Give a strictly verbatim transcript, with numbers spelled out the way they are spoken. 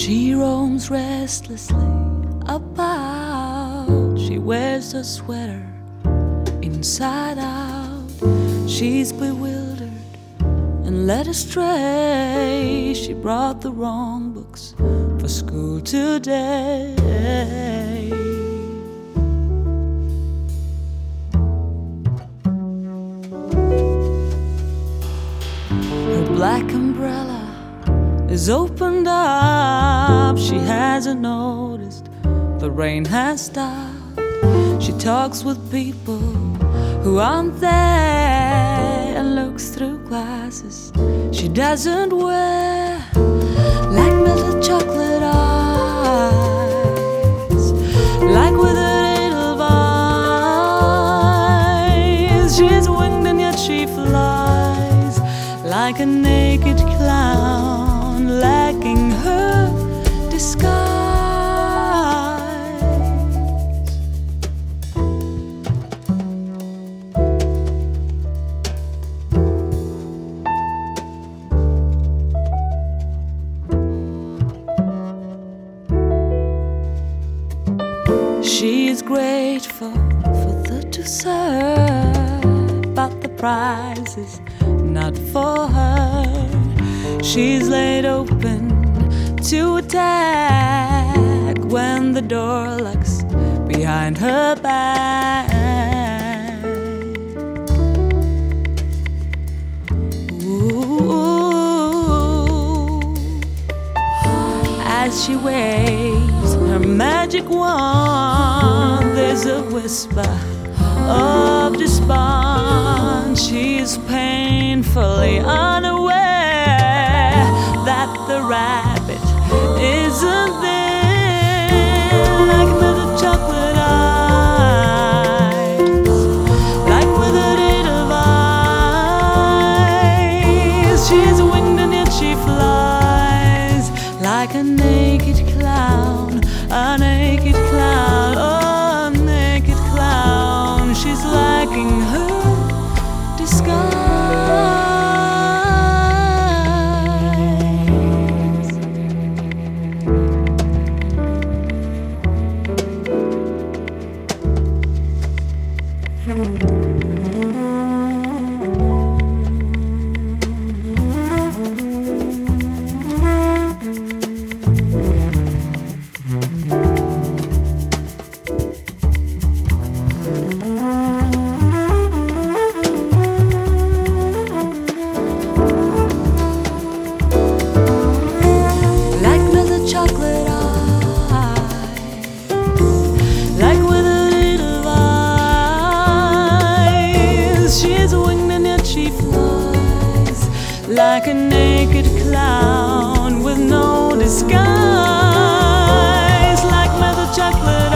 She roams restlessly about. She wears her sweater inside out. She's bewildered and led astray. She brought the wrong books for school today. Her black umbrella is opened up. She hasn't noticed the rain has stopped. She talks with people who aren't there and looks through glasses she doesn't wear, like melted chocolate eyes, like withered edelweiss. She's winged and yet she flies like a naked clown, lacking her disguise. She's grateful for the dessert, but the prize is not for her. She's laid open to attack when the door locks behind her back. Ooh. As she waves her magic wand, there's a whisper of despond. She's painfully unaware that the rabbit isn't there, like melted chocolate eyes, like withered edelweiss. She's winged and yet she flies like a naked clown, a naked clown, oh, a naked clown. She's lacking her disguise. Chocolate eyes, like withered edelweiss. She's winged and yet she flies like a naked clown with no disguise, like melted chocolate